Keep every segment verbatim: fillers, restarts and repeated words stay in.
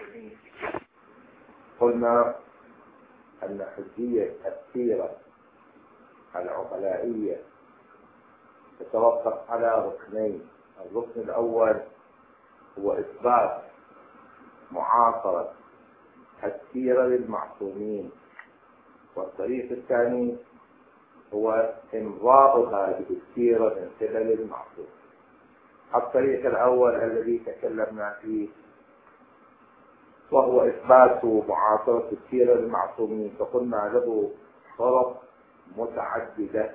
المسلمين. قلنا أن حجية السيرة العقلائية تتوقف على ركنين. الركن الأول هو إثبات معاصرة السيرة للمعصومين، والطريق الثاني هو إمضاء هذه السيرة من قبل المعصوم. الطريق الأول الذي تكلمنا فيه وهو إثبات معاصرة السيرة للمعصومين، فقلنا له طرق متعددة.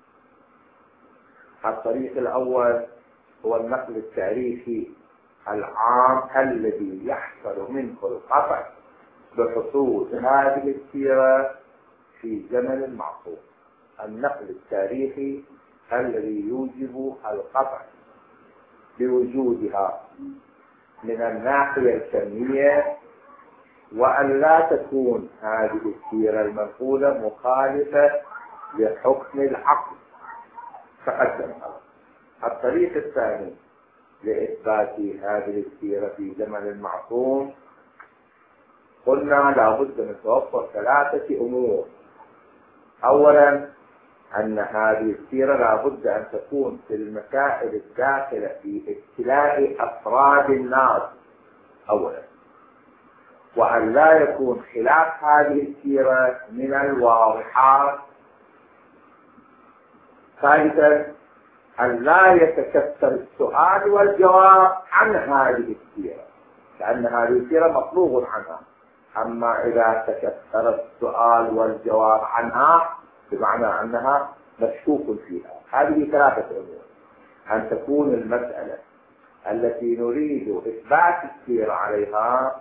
الطريق الأول هو النقل التاريخي العام الذي يحصل منه القطع بحصول هذه السيرة في زمن المعصوم. النقل التاريخي الذي يوجب القطع بوجودها من الناحية الكمية، وأن لا تكون هذه السيرة المنقولة مخالفة لحكم العقل تقدمها. الطريق الثاني لإثبات هذه السيرة في زمن المعصوم قلنا لابد من توفر ثلاثة أمور. أولا أن هذه السيرة لابد أن تكون في المسائل الداخلة في ابتلاء أفراد الناس أولا، وأن لا يكون خلاف هذه السيرة من الواضحات. ثالثا أن لا يتكثر السؤال والجواب عن هذه السيرة، لأن هذه السيرة مطلوب عنها. أما إذا تكثر السؤال والجواب عنها بمعنى أنها مشكوك فيها. هذه ثلاثة أمور: أن تكون المسألة التي نريد إثبات السيرة عليها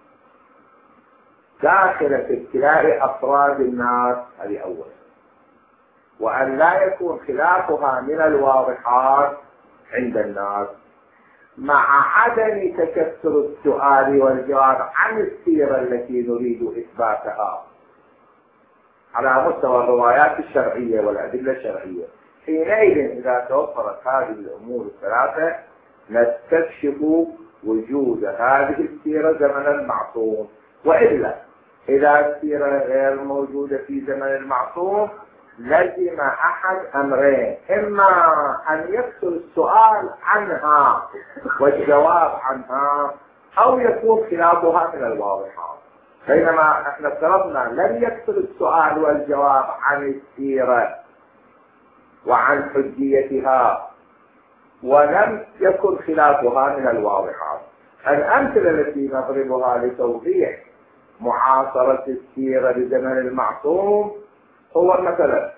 داخلة في ابتلاء أفراد الناس، هذه أولا، وأن لا يكون خلافها من الواضحات عند الناس، مع عدم تكثر السؤال والجواب عن السيرة التي نريد إثباتها على مستوى الروايات الشرعية والأدلة الشرعية. حينئذ إذا توفرت هذه الأمور الثلاثة نستكشف وجود هذه السيرة زمن المعصوم. وإلا إذا السيرة غير موجودة في زمن المعصوم لزم أحد أمرين: إما أن يكثر السؤال عنها والجواب عنها، أو يكون خلافها من الواضحات. بينما احنا افترضنا لم يكثر السؤال والجواب عن السيرة وعن حجيتها، ولم يكن خلافها من الواضحات. الأمثلة التي نضربها لتوضيح معاصرة السيرة لزمن المعصوم هو مثلا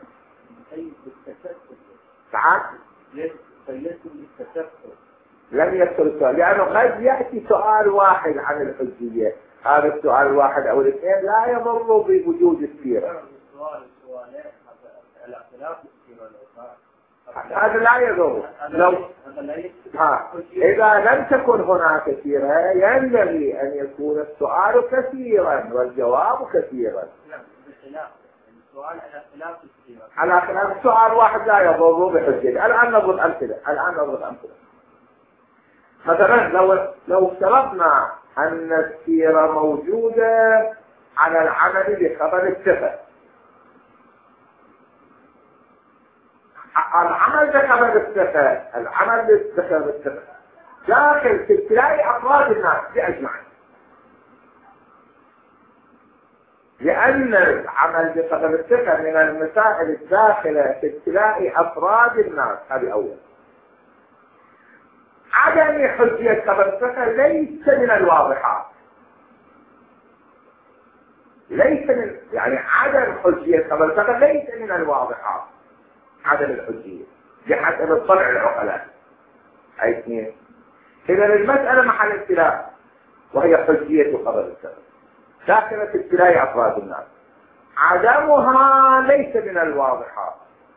ساعات لم يكثر السؤال، لأنه قد يأتي سؤال واحد عن الحجية، هذا السؤال الواحد أو الاثنين لا يضر بوجود السيرة. هذا لا يضر. لو ها إذا لم تكن هناك سيرة ينبغي أن يكون السؤال كثيرا والجواب كثيرا. على خلاف السؤال واحد لا يضر بحجة. الآن نضرب أمثلة. الآن نضرب أمثلة. مثلا لو لو افترضنا أن السيرة موجودة على العمل بخبر الثقة، العمل بخبر الثقة العمل بخبر الثقة داخل في ابتلاء أفراد الناس بأجمعين، لأن العمل بخبر الثقة من المسائل الداخلة في ابتلاء أفراد الناس. هذه أول. عدم حجية خبر الثقة ليس من الواضحات، ليس من يعني عدم حجية خبر الثقة ليس من الواضحات، عدم الحجية بحسب الطبع العقلاء. أي اثنين. إذا المسألة محل ابتلاء وهي حجية خبر الثقة داخلة في ابتلاء أفراد الناس، عدمها ليس من الواضحات.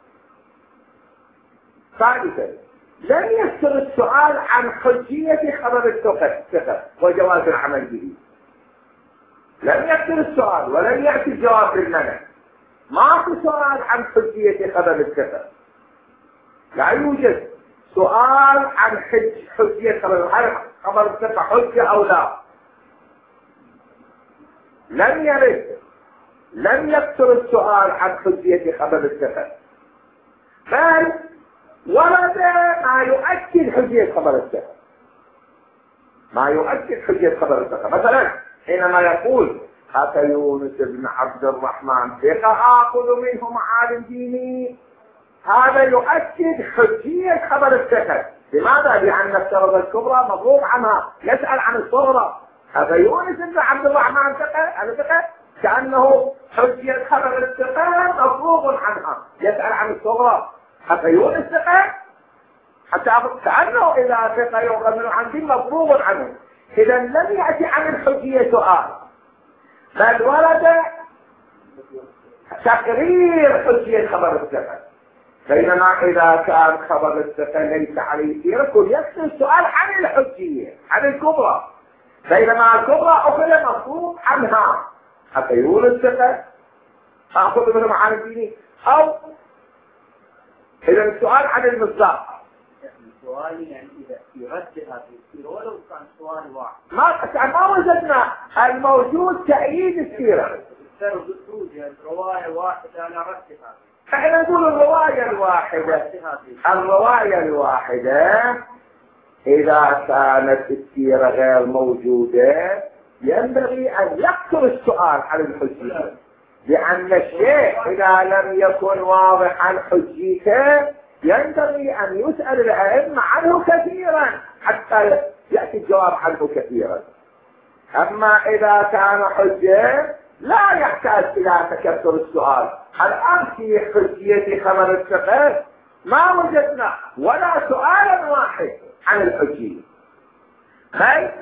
ثالثا لم يكثر السؤال عن حجية خبر الثقة وجواز العمل به. لم يكثر السؤال ولم يأتي الجواب بالمنع. ما في سؤال عن حجية خبر الثقة، لا يوجد سؤال عن حج حجية خبر خبر الثقة حجة أو لا. لم يرد لم يكثر السؤال عن حجية خبر الثقة، بل ورد ما يؤكد حجية خبر الثقة، ما يؤكد حجية خبر الثقة. مثلا حينما يقول أتى يونس بن عبد الرحمن ثقة آخذ منه معالم ديني، هذا يؤكد حجية خبر الثقة. لماذا؟ لأن الشرط الكبرى مفروغ عنها، يسأل عن الصغرى. هذا يونس بن عبد الرحمن ثقة، هذا ثقة كأنه حجية خبر الثقة مفروغ عنها، يسأل عن الصغرى. هذا يونس ثقة حتى كأنه إذا ثقة يؤخذ منه عن دين مفروغ عنه. إذا لم يأتي عن الحجية سؤال، بل ورد تقرير حجية خبر الثقة. بينما إذا كان خبر الثقة ليس عليه يكون يكفي السؤال عن الحجية، عن الكبرى، بينما الكبرى أخذ مفروض عنها. حتى يقول الثقة أخذ منه معاني ديني، أو إذا السؤال عن المصداق. السؤال يعني إذا يرتبها في السيرة ولو كان سؤال واحد. ما ما وجدنا الموجود تأييد السيرة. رواية واحدة أنا رتبها. احنا نقول الرواية الواحدة، الرواية الواحدة إذا كانت السيرة غير موجودة ينبغي أن يكثر السؤال عن الحجية، لأن الشيء إذا لم يكن واضحا حجيته ينبغي أن يسأل الأئمة عنه كثيرا حتى يأتي الجواب عنه كثيرا. أما إذا كان حجة لا يحتاج إلى تكثر السؤال. الآن في حجية خبر الثقة ما وجدنا ولا سؤالا واحد عن الحجية، بل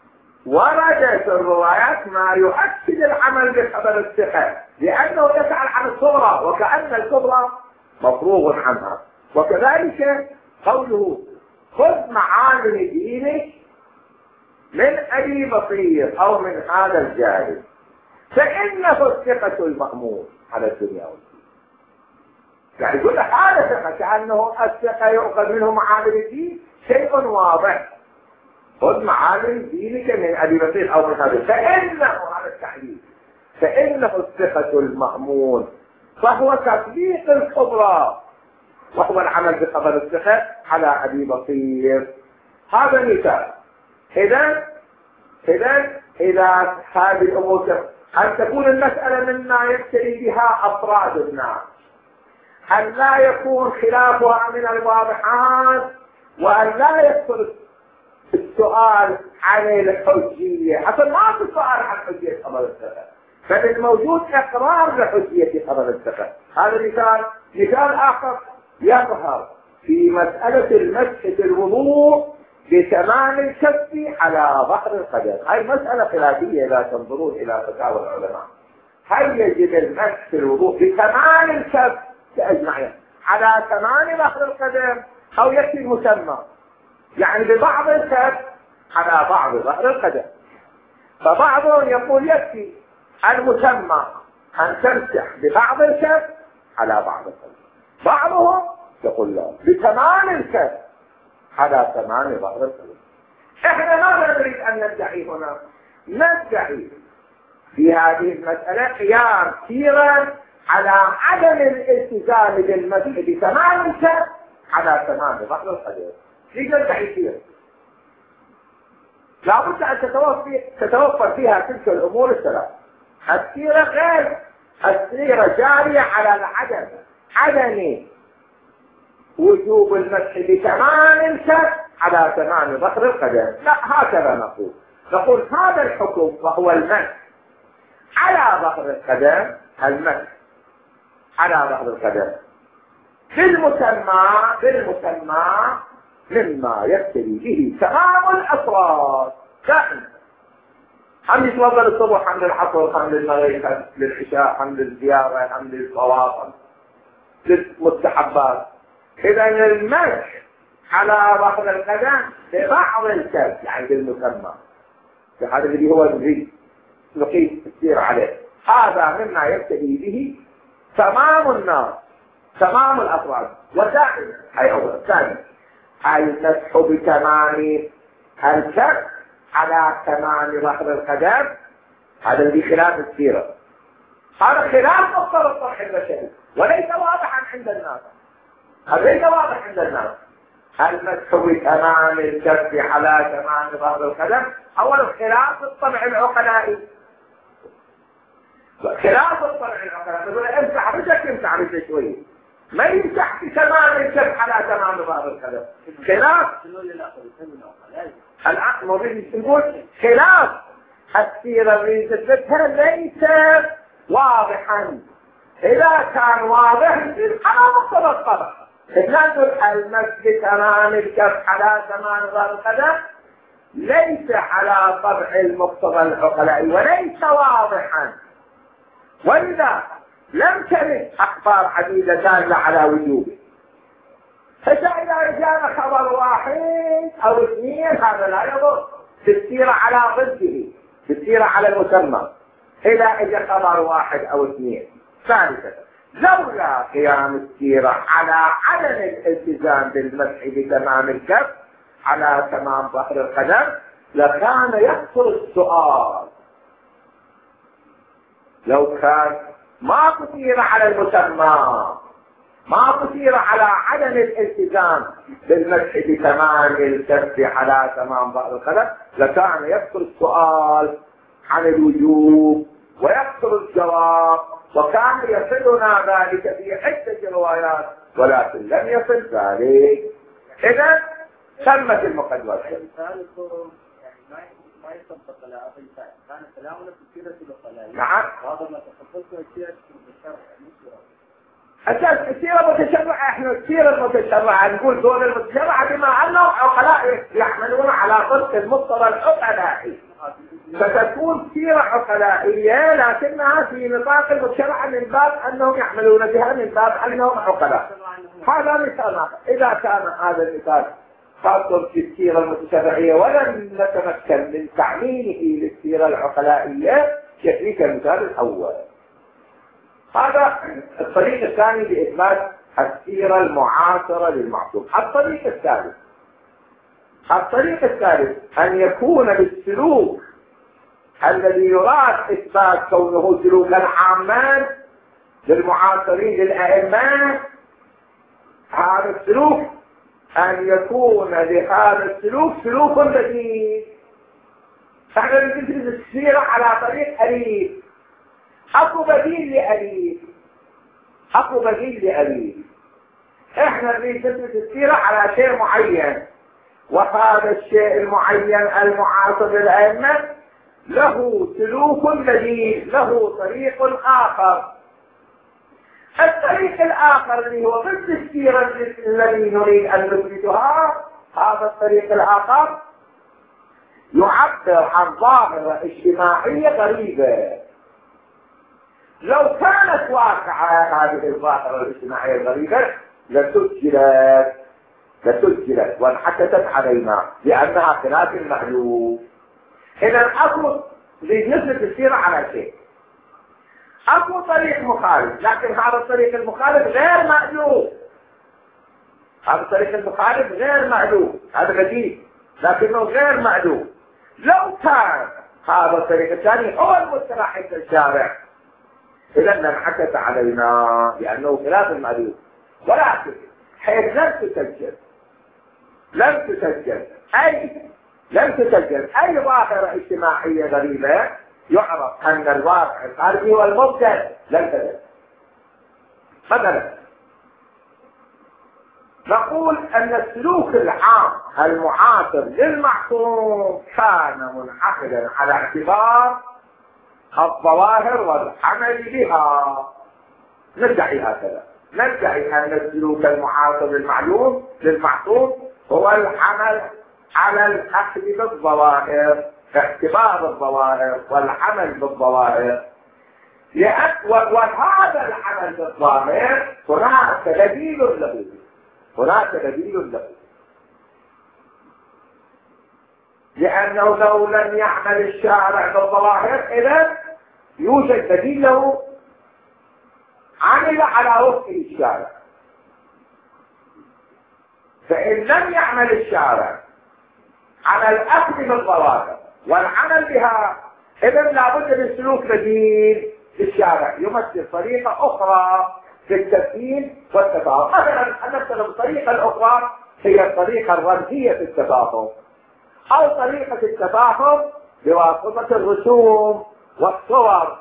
ورد في الروايات ما يؤكد العمل بخبر الثقة، لأنه يسأل عن الصغرى وكأن الكبرى مفروغ عنها. وكذلك قوله خذ معالم دينك من أبي بصير أو من هذا الجاهل فإنه الثقة المأمون على الدنيا والدين. يعني يقول هذا ثقة، كأنه الثقة يؤخذ منه معالم الدين شيء واضح. خذ معالم دينك من أبي بصير أو من هذا، فإنه هذا التحديد، فإنه الثقة المأمون، فهو تطبيق الكبرى وهو العمل بخبر الثقة على أبي بصير. هذا مثال. إذا إذا إذا هذه الأمور أن تكون المسألة مما يبتلي بها أفراد الناس، أن لا يكون خلافها من الواضحات، وأن لا يكثر السؤال عن الحجية. حتى ما في سؤال عن حجية خبر الثقة، فالموجود إقرار لحجية خبر الثقة. هذا مثال. مثال آخر يظهر في مسألة المسح في الوضوء بتمام الكف على ظهر القدم. هاي مسألة خلافية إذا تنظرون إلى فتاوى العلماء. هل يجب المسح في الوضوء بتمام الكف كأجمعين على تمام ظهر القدم، أو يكفي المسمى يعني ببعض الكف على بعض ظهر القدم؟ فبعضهم يقول يكفي المسمى أن تمسح ببعض الكف على بعض القدم، بعضهم يقول لا بتمام الكف على تمام ظهر القدم. احنا ماذا نريد ان ندعي هنا؟ ندعي في هذه المسألة قيام كثيرا على عدم الالتزام بالمسح بتمام الكف على تمام ظهر القدم. ليش ندعي كثيرا؟ لابد ان تتوفر فيها تلك الامور الثلاث. السيرة غير السيرة جارية على العدم، عدم وجوب المسح بتمام الكف على تمام ظهر القدم. لا، هكذا نقول نقول هذا الحكم وهو المسح على ظهر القدم، المسح على ظهر القدم بالمسمى بالمسمى مما يقتضي به تمام الافراد. دائما حمد يتوضا الصبح، حمد العصر، حمد المغرب، حمد للعشاء، حمد الزياره، حمد الطواف، للمستحبات. إذا المسح على ظهر القدم ببعض الكف يعني بالمسمى، هذا الذي هو الذي نقيس السير عليه، هذا مما يبتدي به تمام الناس تمام الأفراد. ودائما أي أول ثاني المسح بتمام الكف على تمام ظهر القدم هذا اللي خلاف السيرة، هذا خلاف مصدر الطرح البشري وليس واضحا عند الناس. هذا ليس واضح عند الناس. المسح بتمام الكف على تمام ظهر القدم أولا خلاف الطبع العقلائي، خلاف الطبع العقلائي. تقول امسح رجلك امسح رجلك شوي، ما يمسح بتمام الكف على تمام ظهر القدم. خلاف العقل مريد نقول خلاف السيرة اللي تثبتها ليس واضحا. إذا كان واضح على مقتضى الطبع نقول المسح بتمام الكف على تمام ظهر القدم ليس على طبع المقتضى العقلائي وليس واضحا، ولذا لم ترد أخبار عديدة دالة على وجوبه. فإذا جاء خبر واحد أو اثنين هذا لا يضر، تسير على ضده، تسير على المسمى. إذا اجى خبر واحد أو اثنين. ثالثا لولا قيام السيرة على عدم الالتزام بالمسح بتمام الكف على تمام ظهر القدم لكان يكثر السؤال. لو كان ما تسير على المسمى، ما تسير على عدم الالتزام بالمسح بتمام الكف على تمام ظهر القدم لكان يكثر السؤال عن الوجوب ويكثر الجواب، وكان يصلنا ذلك في عدة روايات ولكن لم يصل ذلك. إذا تمت المقدمة. ما يطبق على أبي سعد، كان كلامنا في سيرة الخلايا. نعم. هذا ما تخصصه سيرة المتشرع المشهورة. أساس السيرة متشرعة، إحنا السيرة المتشرعة نقول دون المتشرعة بما أنهم عقلاء يحملون على طرق المقتضى العقلائي، فتكون سيرة عقلائية لكنها في نطاق المتشرعة من باب أنهم يحملون بها من باب أنهم عقلاء. هذا مثال آخر. إذا كان هذا المثال خاصة في السيرة المتشرعية ولم نتمكن من تعميمه للسيرة العقلائية يكفيك المثال الأول. هذا الطريق الثاني لإثبات السيرة المعاصرة للمعصوم. الطريق الثالث الطريق الثالث أن يكون بالسلوك الذي يراد إثبات كونه سلوكا عاما للمعاصرين للأئمة، هذا السلوك أن يكون لهذا السلوك سلوك بديل. فإحنا نجد السيرة على طريق أليف، أكو بديل لأليف، أكو بديل لأليف. إحنا نجد السيرة على شيء معين، وهذا الشيء المعين المعاصر للأئمة له سلوك بديل، له طريق آخر. الطريق الآخر اللي هو ضد السيرة الذي نريد أن نثبتها، هذا الطريق الآخر يعبر عن ظاهرة اجتماعية غريبة. لو كانت واقعة هذه الظاهرة الاجتماعية الغريبة لسجلت لسجلت وانحكست علينا لأنها خلاف المألوف. إذا أكو لنثبت السيرة على شيء، أكو طريق مخالف، لكن هذا الطريق المخالف غير مألوف. هذا الطريق المخالف غير مألوف، هذا بديل لكنه غير مألوف. لو كان هذا الطريق الثاني هو المصطلح عند الشارع إذا انحكت علينا لأنه خلاف المألوف. ولكن حيث لم تسجل لم تسجل أي لم تسجل أي ظاهرة اجتماعية غريبة يعرف أن الواقع الخارجي والمبدع لم تسجل. مثلا نقول أن السلوك العام المعاصر للمعصوم كان منعقدا على اعتبار الظواهر والعمل بها. ندعي هكذا، ندعي أن السلوك المعاصر للمعلوم للمعصوم هو العمل على الأخذ بالظواهر، اعتبار الظواهر والعمل بالظواهر. وهذا العمل بالظاهر هناك دليل له، هناك دليل له، لأنه لو لم يعمل الشارع بالظواهر إذن يوجد دليل له عمل على وفق الشارع. فإن لم يعمل الشارع على الأخذ بالظواهر والعمل بها إذا لابد من سلوك بديل للشارع يمثل طريقة أخرى في التفهيم والتفاهم. مثلا أن نفترض الطريقة الأخرى هي الطريقة الرمزية في التفاهم، أو طريقة التفاهم بواسطة الرسوم والصور.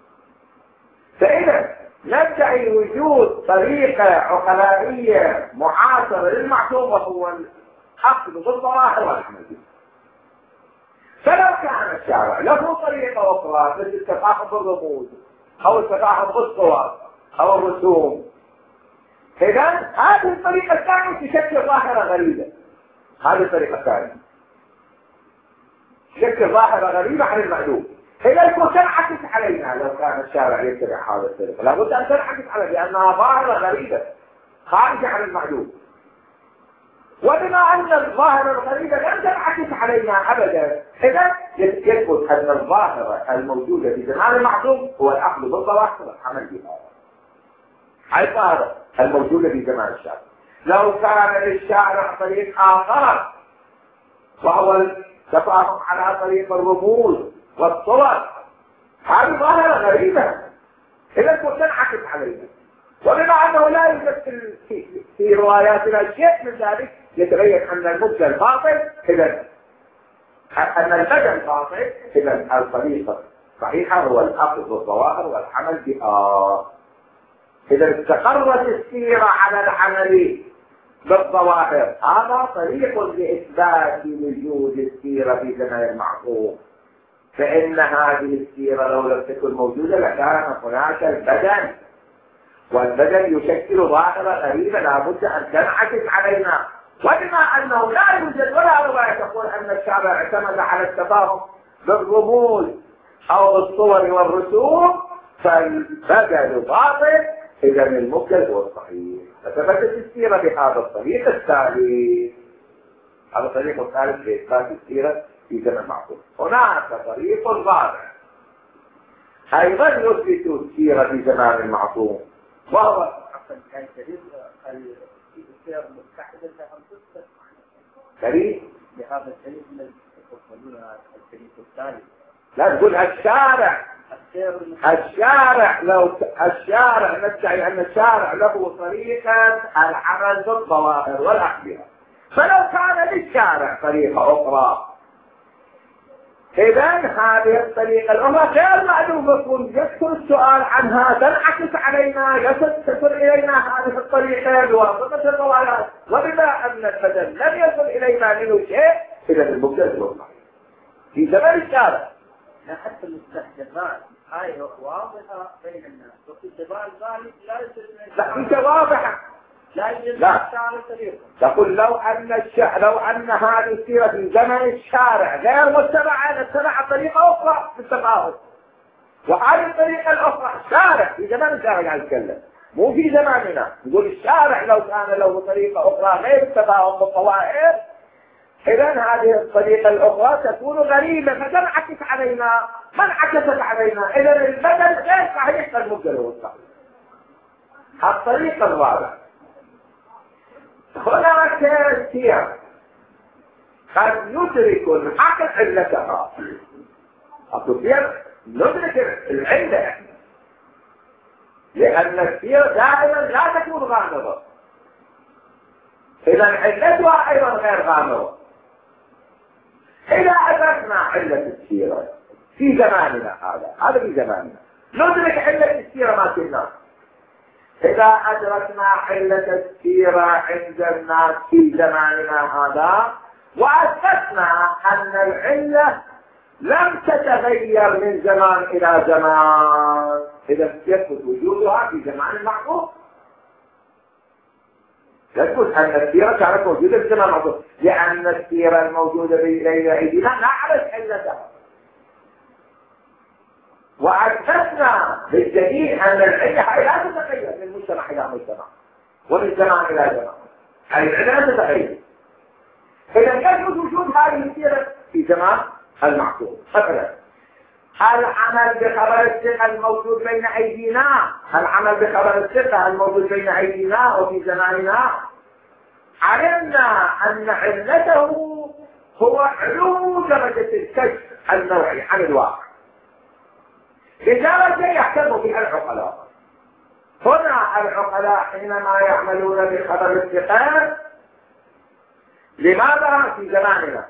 فإذا ندعي وجود طريقة عقلائية معاصرة للمعصوم، وهو الأخذ بالظواهر والعمل بها. فلو كان الشارع له طريقة أخرى مثل التفاهم بالرموز أو التفاهم بالصور أو الرسوم، إذا هذه الطريقة الثانية تشكل ظاهرة غريبة. هذه الطريقة الثانية تشكل ظاهرة غريبة عن المألوف. إذا يكون تنعكس علينا لو كان الشارع يتبع هذه الطريقة، لابد أن تنعكس علينا لأنها ظاهرة غريبة خارجة عن المألوف. وبما أن الظاهرة الغريبة لم تنعكس علينا أبدا، إذا يثبت أن الظاهرة الموجودة في زمان المعصوم هو الأخذ بالظواهر والعمل بها. هذه الظاهرة الموجودة في زمان الشارع. لو كان للشارع طريق آخر وهو التفاهم على طريق الرموز والصور، هذه ظاهرة غريبة إذا كنت تنعكس علينا. وبما أنه لا يوجد في, في رواياتنا شيء من ذلك، يتبين أن المبدأ باطل، إذا أن البدن باطل، إذا الطريقة صحيحة هو الأخذ بالظواهر والعمل بها. إذا استقرت السيرة على العمل بالظواهر، هذا طريق لإثبات وجود السيرة في زمن المعصوم. فإن هذه السيرة لو لم تكن موجودة لكان هناك البدن، والبدن يشكل ظاهرة غريبة لابد أن تنعكس علينا. وبما أنه لا يوجد ولا رواية تقول أن الشارع اعتمد على التفاهم بالرموز أو بالصور والرسوم، فالبدن باطل، إذا المبدل هو الصحيح. فثبتت السيرة بهذا الطريق الثالث. هذا الطريق الثالث لإثبات السيرة في زمن المعصوم. هناك طريق رابع أيضا يثبت السيرة في زمان المعصوم، وهو السير متحدة لها قصة دليل بهذا الدليل الذي يقولونها الدليل الثالث. لا تقول الشارع الشارع لو الشارع ندعي أن الشارع له طريقة العمل بالظواهر والأحبية، فلو كان للشارع طريقة أخرى، إذا هذه الطريقة الأخرى غير معلومة، يكثر السؤال عنها، تنعكس علينا، تصل إلينا هذه الطريقة بواسطة الروايات. وبما أن البدن لم يصل إلينا منه شيء، إذا المبتدأ هو الصحيح في زمن الشارع. لا حتى المستحدثات هاي واضحة بين الناس، وفي زمان ذلك لا يوجد. لا أنت واضحة. لا يوجد لا طريقة. تقول لو أن الش... لو أن هذه السيرة في زمن الشارع غير متبعة، نتبع طريقة أخرى في التفاهم، وهذه الطريقة الأخرى الشارع في زمان الشارع قاعد يتكلم، مو في زماننا. نقول الشارع لو كان له طريقة أخرى غير التفاهم بالظواهر، إذا هذه الطريقة الأخرى تكون غريبة فتنعكس علينا. ما انعكست علينا، إذا البدن غير صحيح كالمبدل هو الصحيح. الطريقة الرابعة هناك سير قد ندرك الحق علتها. السير ندرك العلة، لأن السير دائما لا تكون غامضة، إذا علتها أيضا غير غامضة. إذا أدركنا علة السيرة في زماننا هذا هذا في زماننا ندرك علة السيرة ما كنا. إذا أدركنا علة السيرة عند الناس في زماننا هذا، وأثبتنا أن العلة لم تتغير من زمان إلى زمان، إذا يثبت وجودها في زمان المعقول. يثبت أن السيرة كانت موجودة في زمان المعقول، لأن السيرة الموجودة بين أيدينا نعرف علتها. وأثبتنا بالدليل أن العلة لا تتغير من مجتمع إلى مجتمع ومن زمان إلى زمان، العلة لا تتغير. إذا يثبت وجود هذه السيرة في زمان المعقول. مثلا العمل بخبر الثقة الموجود بين أيدينا، العمل بخبر الثقة الموجود بين أيدينا وفي زماننا، علمنا أن علته هو علو درجة الكشف النوعي عن الواقع. بدرجة يهتم بها العقلاء. هنا العقلاء حينما يعملون بخبر الثقة، لماذا في زماننا؟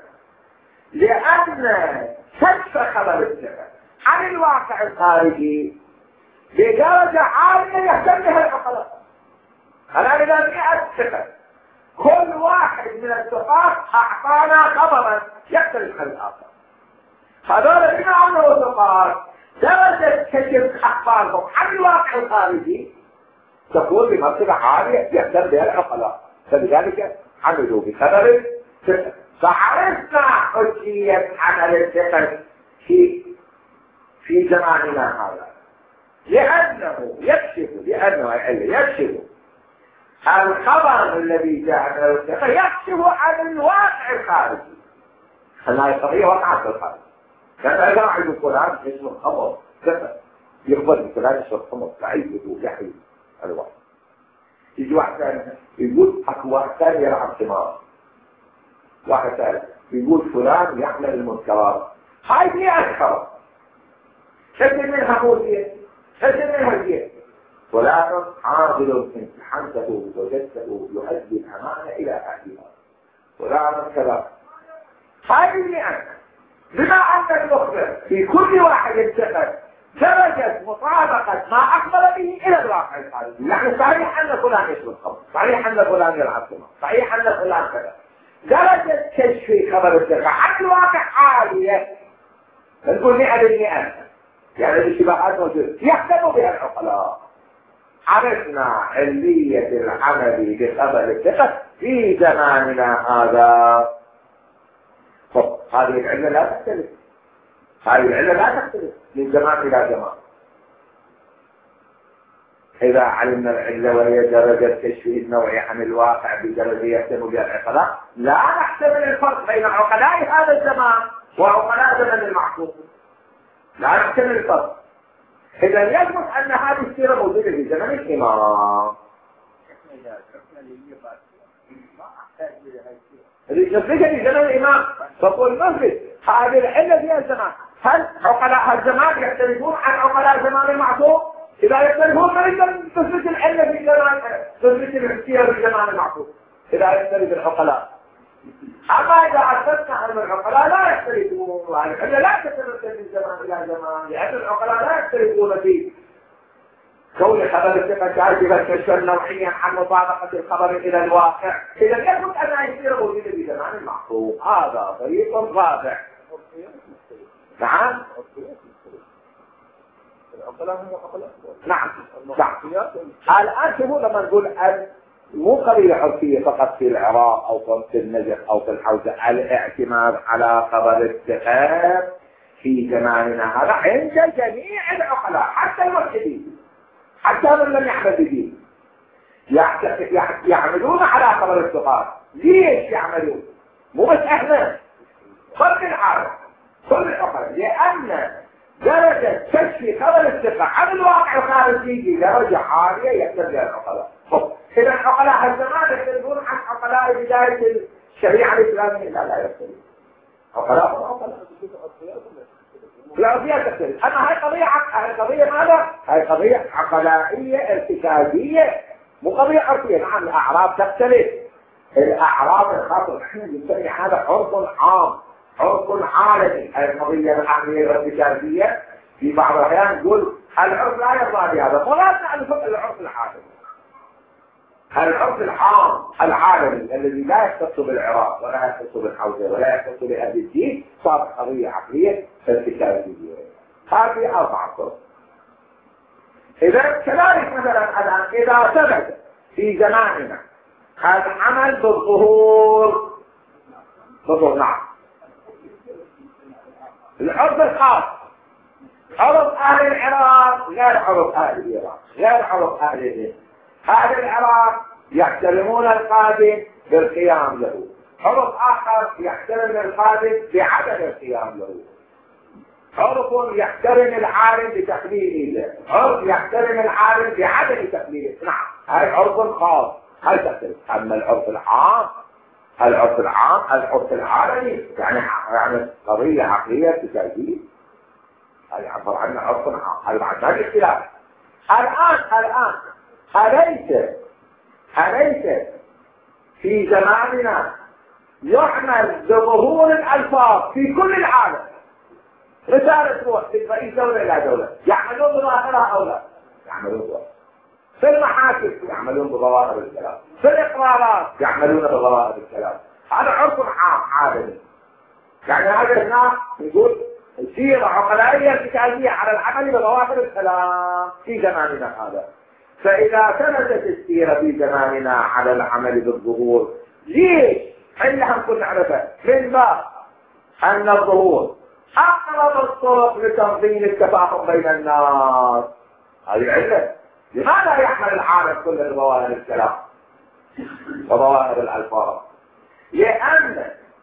لأن كشف خبر الثقة عن الواقع الخارجي بدرجة عالية يهتم بها العقلاء. الآن إذا مئة ثقة، كل واحد من الثقات أعطانا خبرا يختلف عن الآخر، هذول بما أنه ثقات درجة كشف أخبارهم عن الواقع الخارجي تكون بمرتبة عالية يهتم بها العقلاء، فلذلك عملوا بخبر الثقة. فعرفنا حجية عمل الثقة في في زماننا هذا، لأنه يكشف لأنه يكشف الخبر الذي جاء من الثقة يكشف عن الواقع الخارجي. هذه القضية وقعت في الخارج. كان إذا عند فلان اسمه الخمر ثقة يقبل فلان يشرب خمر فعيده يحيي الواقع. يجي واحد ثاني يقول أكو واحد ثاني يلعب قمار، واحد ثاني يقول فلان يعمل المنكرات. هاي مئة خبر، شد منها موتية شد منها الجيش، ولكن عاقل إن حمته وجدته يؤدي الأمانة إلى أهلها ولكن كذا. هاي المئة بما أن المخبر في كل واحد انتقل درجة مطابقة ما أقبل به إلى الواقع الخارجي. يعني صحيح أن فلان يشرب خمر، صحيح أن فلان يلعب قمار، صحيح أن فلان كذا، درجة كشف خبر الثقة عن الواقع عالية، نقول مئة بالمئة، يعني الاشتباهات موجودة يهتم بها العقلاء. عرفنا علية العمل بخبر الثقة في زماننا هذا. طب هذه العلة لا تختلف، هذه العلة لا تختلف من زمان إلى زمان. إذا علمنا العلة وهي درجة كشف النوع عن الواقع بدرجة يهتم بها العقلاء، لا نحتمل الفرق بين عقلاء هذا الزمان وعقلاء زمن المعصوم، لا نحتمل الفرق. إذا يثبت أن هذه السيرة موجودة في زمن الإمام. نفسك في زمن الإمام تقول نفسك هذه العلة فيها الزمان. هل عقلاء الزمان يختلفون عن عقلاء زمان المعصوم؟ إذا يختلفون فإذا تثبت العلة في زمان تثبت السيرة في زمان المعصوم إذا يختلف العقلاء. أما إذا أثبتنا أن العقلاء لا يختلفون، العلة لا تتمثل من زمان إلى زمان، لأن العقلاء لا يختلفون في كون خبر الثقة كاشفة كشفا نوعيا عن مطابقة الخبر إلى الواقع. إذا يثبت أنها يصير موجودة في زمان المعصوم. هذا طريق رابع. نعم. نعم. نعم. الآن شوفوا لما نقول مو قضية عرفية فقط في العراق أو في النجف أو في الحوزة، الاعتماد على خبر الثقة في زماننا هذا عند جميع العقلاء حتى الملحدين، حتى من لم يعمل بدين يعملون على خبر الثقات. ليش يعملون؟ مو بس احنا، كل العالم كل العقلاء، لأن درجة كشف خبر الثقة عن الواقع الخارجي درجة عالية يحتاج لها العقلاء. إذا عقلاء الزمان يختلفون عن عقلاء بداية الشريعة الإسلامية. لا لا يختلف عقلاء عقلاء العرفية تختلف. أما هاي قضية هاي قضية ماذا؟ هاي قضية عقلائية ارتكازية، مو قضية عرفية. نعم الأعراض تختلف، الأعراض الخاصة احنا نسمي هذا عرف عام، عرف عالمي. هاي القضية العامية الارتكازية في بعض الأحيان نقول العرف لا يرضى بهذا، ولا نعرف العرف العالمي، العرف العام العالمي الذي لا يختص بالعراق ولا يختص بالحوزة ولا يختص بأهل الدين، صارت قضية عقلية ارتكازية. هذه أربعة طرق. إذا كذلك مثلا الآن إذا ثبت في زماننا هذا العمل بالظهور بالظهور نعم العرف الخاص، عرف أهل العراق غير عرف أهل العراق غير عرف أهل الدين. أهل العراق يحترمون القادم بالقيام له، عرف آخر يحترم القادم بعدم القيام له، عرف يحترم العالم بتقليله، عرف يحترم العالم بعدم تقليله. نعم هذا عرف خاص، هل تختلف. أما العرف العام العرف العام العرف العالمي يعني يعني قضية عقلية تساعدين. هذا يعبر عنه عرف عام، هذا بعد ما في اختلاف. الآن الآن أليس أليس في زماننا يعمل بظهور الألفاظ في كل العالم؟ رسالة تروح في رئيس دولة إلى دولة يعملون بظاهرها أو لا؟ يعملون بظاهرها. في المحاكم يعملون بظواهر الكلام، في الإقرارات يعملون بظواهر الكلام. هذا عرف عام عالمي. يعني هذا الناس يقول سيرة عقلائية ارتكازية على العمل بظواهر الكلام في زماننا هذا. فإذا ثبتت السيرة في زماننا على العمل بالظهور، ليش؟ حينها نكون نعرفها من باب أن الظهور أقرب الطرق لتنظيم التفاهم بين الناس. هذه العلة. لماذا يحمل العالم كل ظواهر الكلام وظواهر الألفاظ؟ لأن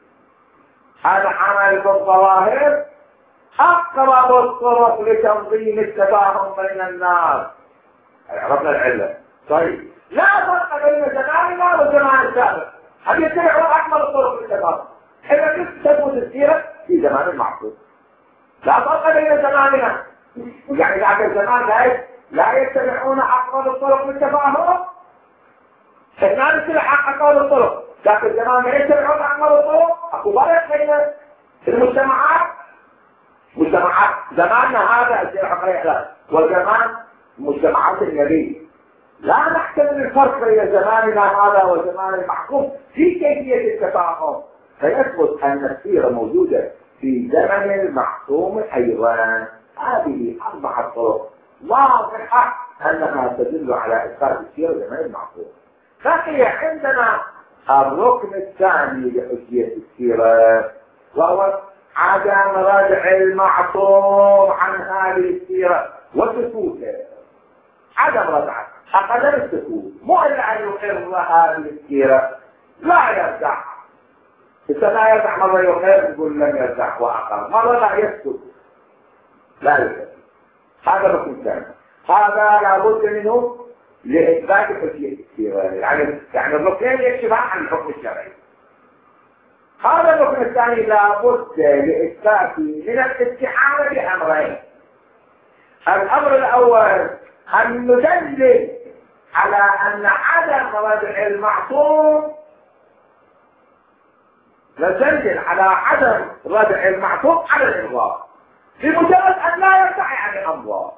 العمل بالظواهر أقرب الطرق لتنظيم التفاهم بين الناس. عرفنا العلة. طيب لا فرق بين زماننا وزمان السابق، هل يتبعون أكمل الطرق للتفاهم؟ إذا كنت تثبت السيرة في زمان المعصوم لا فرق بين زماننا، يعني ذاك الزمان لا لا يتبعون أقرب الطرق للتفاهم. احنا نتبع أقرب الطرق، ذاك الزمان لا يتبعون أقرب الطرق. أكو فرق بين المجتمعات. مجتمعات زماننا هذا العقلية وزمان مجتمعات النبي لا نحتمل الفرق بين زماننا هذا وزمان المحكوم في كيفية التفاهم. فيثبت أن السيرة موجودة في زمن المحكوم أيضا. هذه أربعة طرق واضحة أنها تدل على إثبات السيرة زمن المحكوم. بقي عندنا الركن الثاني لحجية السيرة، وهو عدم ردع المعصوم عن هذه السيرة وسكوته. عدم ردعه، أقل السكوت، مو إلا أن يقر هذه السيرة لا يردع. إذا لا يردع مرة يقر يقول لم يردع وأقر، مرة لا يسكت لا يسكت. هذا الركن الثاني، هذا لابد منه لإثبات حجية السيرة. يعني يعني الركنين يكشفان عن الحكم الشرعي. هذا الركن الثاني لابد لإثبات من الاستحالة بأمرين. الأمر الأول أن ندلل على أن عدم ردع المعصوم ندلل على عدم ردع المعصوم على الإرضاء بمجرد أن لا يرتعي عن الأمر.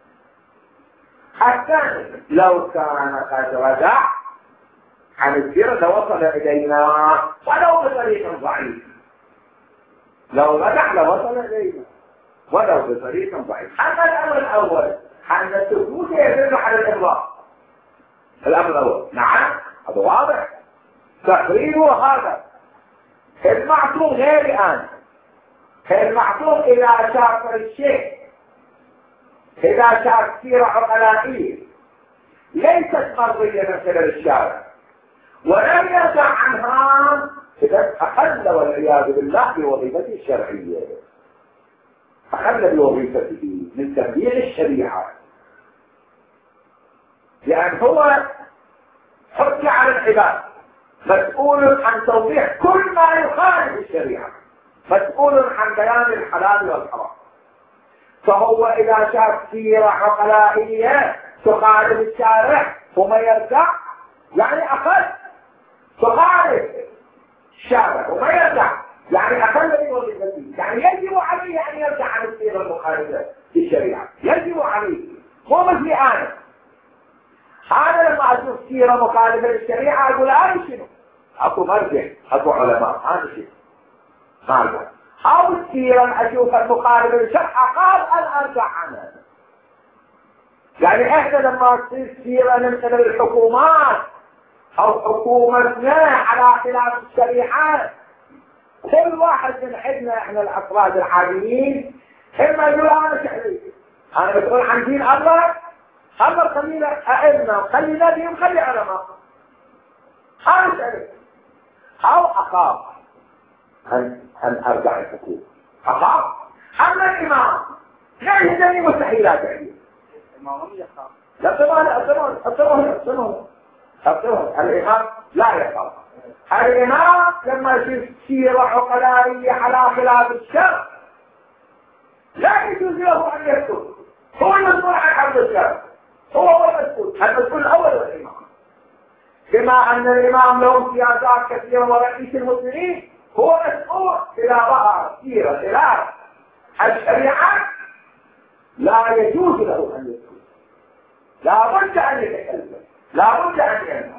الثاني لو كان قد ردع عن السيرة لوصل إلينا ولو بطريق ضعيف. لو ردع لوصل إلينا ولو بطريق ضعيف. أما الأمر الأول أن الثبوت يدل على الإرضاء. الأمر الأول نعم هذا واضح. تقريره هذا المعصوم غير الآن. المعصوم إذا شاف الشيء، إذا شاف سيرة عقلائية ليست مرضية من خلال الشارع ولم يرجع عنها، إذا أخل والعياذ بالله بوظيفته الشرعية، أخل بوظيفته من تبليغ الشريعة. لأن هو حج على العباد، مسؤول عن توضيح كل ما يخالف الشريعة، مسؤول عن بيان الحلال والحرام. فهو إذا شاف سيرة عقلائية تخالف الشارع وما يرجع، يعني أخذ تخالف الشارع وما يرجع، يعني أخذ بوظيفته، يعني يجب عليه أن يرجع عن السيرة المخالفة للشريعة، يجب عليه. مو مثلي أنا، أنا لما أشوف سيرة مخالفة للشريعة أقول أنا شنو؟ أكو مرجع، أكو علماء، أنا شنو؟ مرجع. أو السيرة أشوف المخالفة للشرع أقال أن أرجع عنها. يعني إحنا لما تصير سيرة من قبل الحكومات أو حكومتنا على خلاف الشريعة، كل واحد من عندنا إحنا الأفراد العاديين إما يقول أنا شعري، أنا مسؤول عن دين الله، الله خلينا أئمة وخلي نبي وخلي علماء، أنا شعري. أو أخاف أن أن أرجع الحكومة، أخاف. أما الإمام لا يهدني مستحيلات عليه. الإمام يخاف. لا طبعا طبعا طبعا طبعا طبعا الإمام لا يخاف. الإمام لما يصير سيرة عقلائية على خلاف الشرع لا يجوز له أن يسكت، هو المسؤول عن حفظ الشرع، هو هو المسؤول، المسؤول الأول هو الإمام. بما أن الإمام له امتيازات كثيرة ورئيس المسلمين، هو مسؤول إذا رأى سيرة خلاف الشريعة لا يجوز له أن يسكت، لا بد أن يتكلم، لا بد أن ينهى.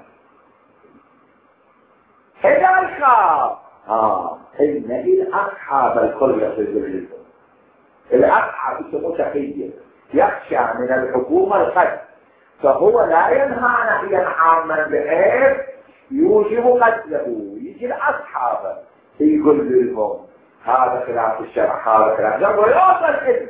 إذا الخاف آه إن الأصحاب الكل في ذلك، الأصحاب متخيل يخشى من الحكومة القتل، فهو لا ينهى نهيا عاما بحيث يوجب قتله. يجي الأصحاب يقول لهم هذا خلاف الشرع، هذا خلاف الشرع، ويوصل كده.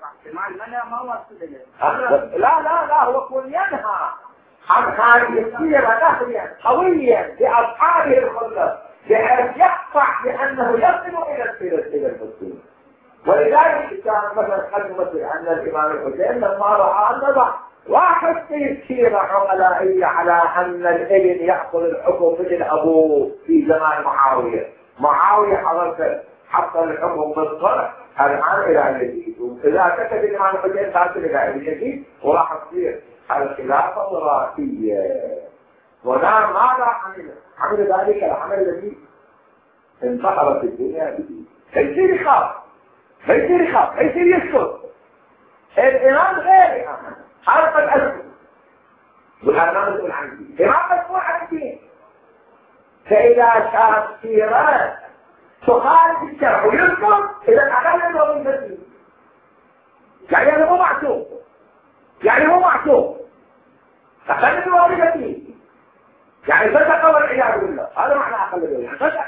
لا لا لا هو يكون ينهى عن هذه السيرة نهيا قويا لأصحابه الخلة بحيث يقطع بأنه يصل إلى السيرة إلى المسلمين. ولذلك كان مثلا قد مثل أن الإمام الحسين لما رأى أن واحد في سيرة عقلائية على أن الابن يأخذ الحكم مثل أبوه في زمان معاوية، معاوية حضرت حصل الحكم بالصلح الآن إلى يزيد، إذا كتب الإمام الحسين تأتي إلى يزيد وراح تصير الخلافة وراثية. ولا ماذا عمل؟ عمل ذلك العمل الذي انتحرت الدنيا به. فيصير يخاف، فيصير يخاف، فيصير يسكت. الإمام غير الإمام، هذا قد أسكت. والإمام مسؤول عن الدين، الإمام مسؤول عن الدين. فإذا شاف سيرات تخالف الشرع ويسكت، إذا أقل الوظيفة فيه. يعني هو معصوم، يعني هو معصوم. أقل الوظيفة فيه. يعني فسق والعياذ بالله، هذا معنى أقل الوظيفة، فسق.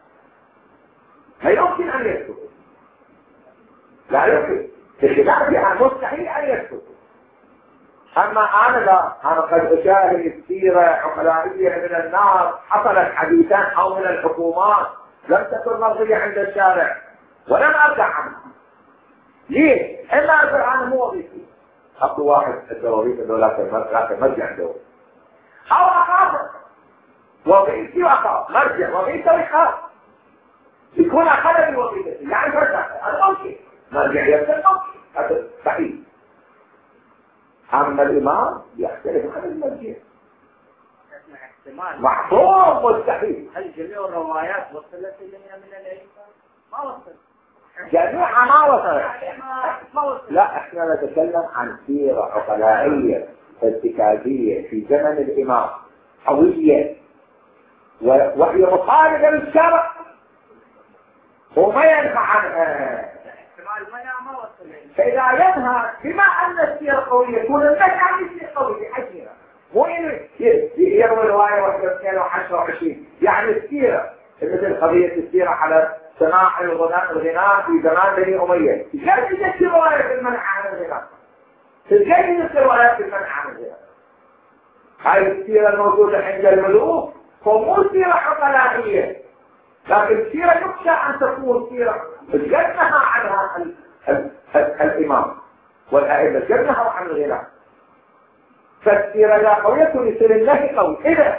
لا يمكن أن يسكت. لا يمكن. بخلافها مستحيل أن يسكت. أما أنا لا، أنا قد أشاهد سيرة عقلائية من الناس حصلت حديثا أو من الحكومات لم تكن مرضية عند الشارع ولم أرجع عنها. ليه؟ إلا أرجع عنه مو وظيفي. أخذ واحد عنده وظيفة دولات المرجع عنده، أو أخاف وظيفتي وأخاف مرجع وظيفة ويخاف يكون أخذ الوظيفة يعني مرجع. هذا ممكن مرجع يبدأ ممكن، هذا صحيح. أما الإمام يختلف عن المرجع، محفوظ مستحيل. هل جميع الروايات وصلت إلينا من الأئمة؟ ما وصلت. جميعها ما وصلت. لا احنا نتكلم عن سيرة عقلائية ارتكازية في زمن الإمام قوية وهي مخالفة للشرع وما ينهى عنها. فإذا ينهى بما أن السيرة قوية يكون النهي عن السيرة قوية حجيرة، مو إنه يروي رواية واحدة واثنين وعشرة وعشرين. يعني السيرة مثل قضية السيرة على سماع الغناء الغناء في زمان بني أمية، لا يوجد رواية في المنع عن الغناء، لا يوجد رواية في المنع عن الغناء. هذه السيرة الموجودة عند الملوك فمو سيرة عقلائية، لكن السيرة يخشى أن تكون سيرة جنها عنها ال ال ال الإمام والأئمة، جنها عن الغناء. فالسيرة لا قوية يصير النهي قوي. إذا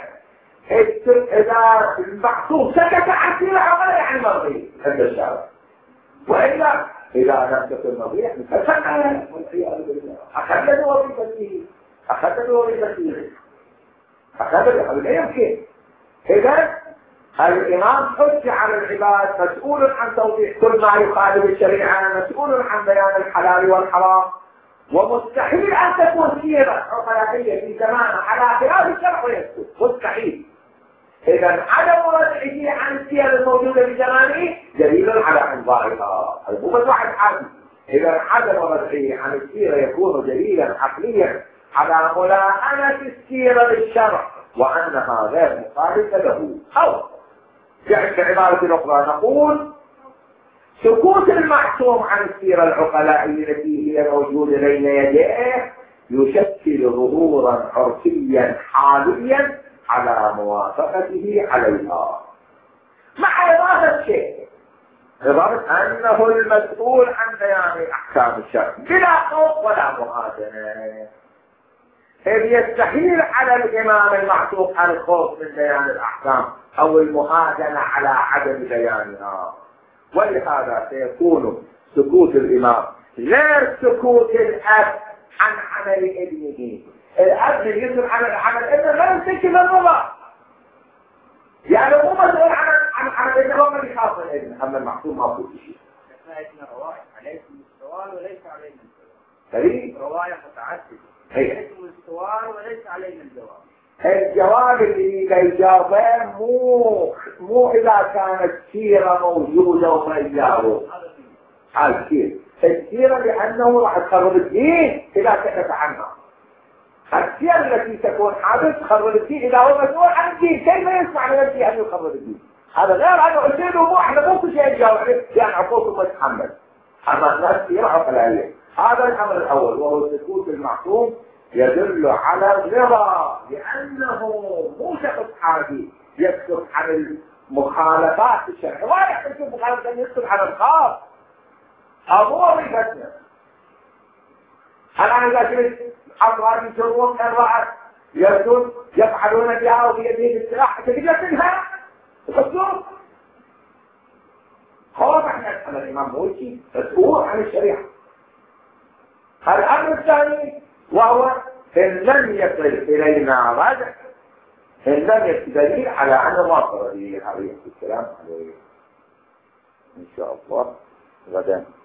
إذا المعصوم سكت عن سيرة عقلائية يعني مرضية عند الشارع، وإلا إذا لم تكن مرضية فسكت والعياذ بالله أخذت وظيفته، أخذت وظيفته، أخذت لا يمكن. إذا الإمام حج على العباد، مسؤول عن توضيح كل ما يخالف الشريعة، مسؤول عن بيان الحلال والحرام، ومستحيل أن تكون سيرة عقلائية في زمانه على خلاف الشرع ويسكت، مستحيل. إذا عدم ردعه عن السير الموجودة في زمانه دليل على انظارها، هذا مو بس واحد عادي. إذا عدم ردعه عن السيرة يكون دليلا عقليا على ملائمة السيرة للشرع وأنها غير مخالفة له. أو في عبارة أخرى نقول سكوت المعصوم عن السيرة العقلائية التي هي موجودة بين يديه يشكل ظهورا عرفيا حاليا على موافقته عليها، مع إضافة شيء، إضافة أنه المسؤول عن بيان أحكام الشرع بلا خوف ولا مهادنة. إذ يستحيل على الإمام المعصوم الخوف من بيان الأحكام أو المهادنة على عدم بيانها، ولهذا سيكون سكوت الإمام غير سكوت الأب عن عمل ابنه. الأب يسكت عن عمل ابنه لا يمسك بالرضا، يعني مو مسؤول عن عن عمل ابنه، هو من يخاف من ابنه. أما المحكوم ما هو شيء. فإن رواية عليكم السؤال وليس علينا الجواب. فريق رواية متعددة. عليكم السؤال وليس علينا الجواب. الجواب اللي يجاوبه مو مو إذا كانت سيرة موجودة وما يجاوب. هذا السيرة السيرة لأنه راح تخرب الدين إذا سكت عنها. السيرة التي تكون حادث تخرب الدين إذا هو مسؤول عن الدين، كيف يسمع من الدين أن يخرب الدين؟ هذا غير أنه أسيره مو إحنا مو كل شيء نجاوب عليه يعني عقوق متحمل. أما الناس سيرة عقلائية. هذا الأمر الأول وهو سكوت المعصوم يدل على الرضا، لأنه مو شخص عادي يسكت عن المخالفات الشرعية، ولا يحتاج مخالفة أن يسكت عن الخاص. أبو وظيفتنا الآن إذا كنت أطلع يسرون كالرعد يسكت يفعلون بها وبيدين السلاح تجد منها تخصوص. خلاص احنا نسأل الإمام موسي مسؤول عن الشريعة. الأمر الثاني وهو إن لم يصل إلينا رجع، إن لم يصل دليل على أنه واصل به عليه السلام عليه إن شاء الله غدا.